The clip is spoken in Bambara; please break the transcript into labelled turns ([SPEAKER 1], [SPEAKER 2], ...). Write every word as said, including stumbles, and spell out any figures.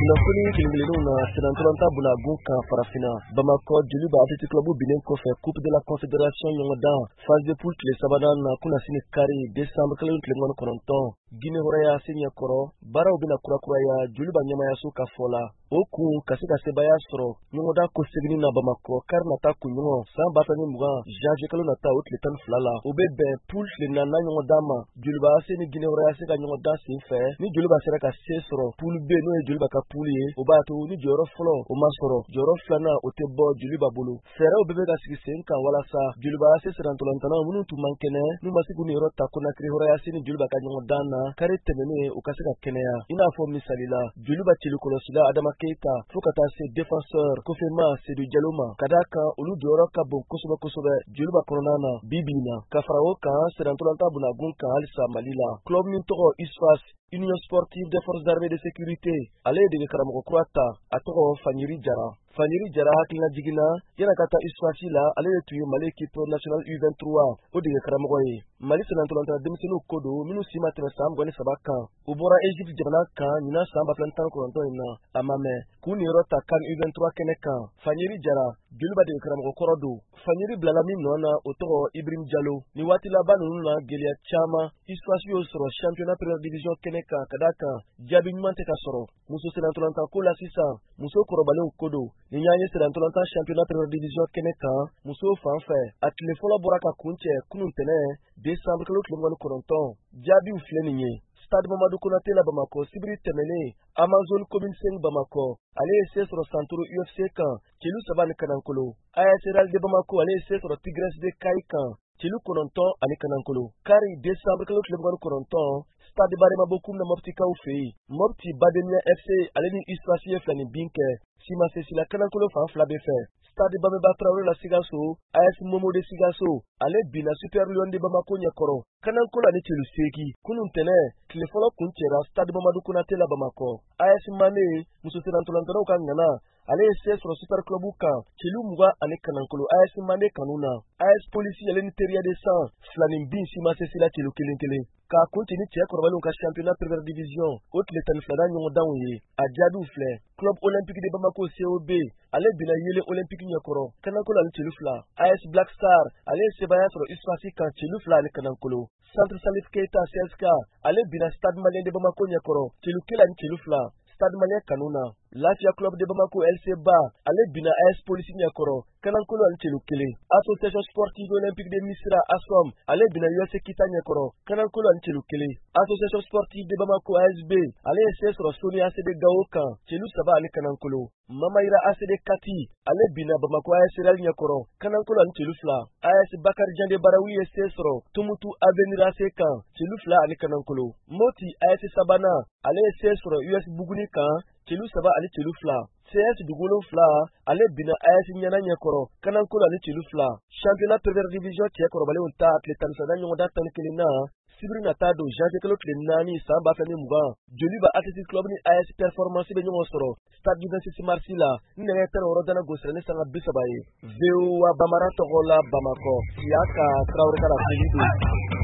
[SPEAKER 1] kunnafoni kelen-kelenninw na senatolanta Bunagun kan farafina Bamako Joliba Athletic Club binnen kɔfɛ Coupe de la Confédération ɲɔgɔndan phase de poule tile sabanan na kunnasini kari décembre kelen tile mugan ni kɔnɔntɔn Guinée hɔrɔnya se ɲɛkɔrɔ baaraw bɛna kurakuraya Joliba ɲɛmayaso ka fɔ la o kun ka se ka sebaya sɔrɔ ɲɔgɔndan ko segini na Bamako kari nata kunɲɔgɔn san ba tan ni mugan janvier kalo nata o tile tan ni fila la o bɛ bɛn poule tile naaninan ɲɔgɔndan ma Joliba se ni Guinée hɔrɔnya se ka ɲɔgɔndan sen fɛ ni Joliba sera ka se sɔrɔ poule B n'o ye Joliba ka poule ye o b'a to ni jɔyɔrɔ fɔlɔ o ma sɔrɔ jɔyɔrɔ filanan o tɛ bɔ Joliba bolo fɛɛrɛw bɛɛ bɛ ka sigi sen kan walasa Joliba se serantolantanaw minnu tun man kɛnɛ n'u ma se k'u niyɔrɔ ta Conakry hɔrɔnya se ni Joliba ka ɲɔgɔndan na kari tɛmɛnen u ka se ka kɛnɛya i n'a fɔ misali la Joliba celikɔlɔsila Adama Keita fo ka taa se défenseur Kofema Seydou Diallo ma ka d'a kan olu jɔyɔrɔ ka bon kosɛbɛ kosɛbɛ Joliba kɔnɔna na bi bi in na ka fara o kan serantolanta Bunagun kan halisa Mali la club min tɔgɔ U S F A S Union Sportive des Forces Armées de Sécurité ale ye dege karamɔgɔ kura ta a tɔgɔ Fanyiri Jara Fanyiri Jara hakilina jiginna yana ka taa U S F A S la ale de tun ye Mali équipe nationale U vingt-trois o dege karamɔgɔ ye Mali senatolantana denmisɛnninw ko don minnu si ma tɛmɛ san mugan ni saba kan u bɔra Egypte jamana kan ɲinan san ba fila ni tan ni kɔnɔntɔn in na a ma mɛn k'u niyɔrɔ ta CAN U vingt-trois kɛnɛ kan Fanyiri Jara Joliba dege karamɔgɔ kɔrɔ don Fanyiri bilala min nɔ na o tɔgɔ Ibrahim Diallo ni waati laban ninnu na gɛlɛya caman U S F A S y'o sɔrɔ championnat première division kɛnɛ kan ka d'a kan jaabi ɲuman tɛ ka sɔrɔ muso senatolanta ko la sisan muso kɔrɔbalenw ko don ni y'a ye senatolanta championnat première division kɛnɛ kan musow fan fɛ a tile fɔlɔ bɔra ka kuncɛ kunun tɛnɛn décembre kalo tile mugan ni kɔnɔntɔn jaabiw filɛ nin ye Stade Mamadou Konaté la Bamako sibiri tɛmɛnen Amazon commune cinq Bamako ale ye se sɔrɔ Santoro U F C kan celu saba ni kanankolo A S Real de Bamako ale ye se sɔrɔ Tigres de Kayi kan celu kɔnɔntɔn ani kanankolo kari décembre kalo tile mugan ni kɔnɔntɔn Stade Barema Bokum na Moptikaw fɛ yen Mopti Bademia F C ale ni U S F A S ye filani bin kɛ Simasesila kanankolo fan fila bɛ fɛ Stade Bameba Traoré la Sikaso A S Momo de Sikaso ale binna Super Lion de Bamako ɲɛkɔrɔ kanankolo ani celu seegin kunun tɛnɛn tile fɔlɔ kun cɛra Stade Mamadou Konaté la Bamako A S Mame muso senatolantanaw ka ŋana ale ye se sɔrɔ Super Club kan celu mugan ani kanankolo A S Mame kanu na A S Polisi ale ni Teriya de San filani bin Simasesila celu kelen kelen k'a kunci ni cɛ kɔrɔbalenw ka championnat première division o tile tan ni filanan ɲɔgɔndanw ye a jaabiw filɛ Club Olympique de Bamako C O B ale binna Yele Olympique ɲɛkɔrɔ kanankolo ani celu fila A S Black Star ale ye sebaya sɔrɔ U S F A S kan celu fila ani kanankolo Centre Salif Keita C S K ale binna Stade Malien de Bamako ɲɛkɔrɔ celu kelen ani celu fila Stade Malien kanu na Lafia Club de Bamako L C Ba ale binna A S Polisi ɲɛkɔrɔ kanankolo ani celu kelen Association Sportive Olympique de Misira A S O M ale binna U S C Kita ɲɛkɔrɔ kanankolo ani celu kelen Association Sportive de Bamako A S B ale ye se sɔrɔ Soni A C D Gao kan celu saba ani kanankolo Mamayira A C D Kati ale binna Bamako A S Real ɲɛkɔrɔ kanankolo ani celu fila A S Bakari Jande Barawi ye se sɔrɔ Tumutu Avenir A C kan celu fila ani kanankolo Moti A S Sabana ale ye se sɔrɔ U S Buguni kan celu saba ani celu fila C S Dugolo fila ale binna A S Ɲana ɲɛkɔrɔ kanankolo ani celu fila championnat première division cɛ kɔrɔbalenw ta tile tan ni filanan ɲɔgɔndan tan ni kelen na sibiri nata don janvier kalo tile naani san ba fila ni mugan Joliba Athletic Club ni A S Performance bɛ ɲɔgɔn sɔrɔ stade du vingt-six mars la ni nɛgɛ tan ni wɔɔrɔ dana gosira ni sanga bi saba ye V O A Bamara tɔgɔ la Bamako Siyaka Traoré ka la